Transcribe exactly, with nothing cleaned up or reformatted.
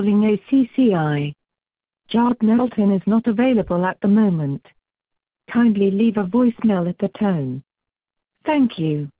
calling A C C I. Judd Nelson is not available at the moment. Kindly leave a voicemail at the tone. Thank you.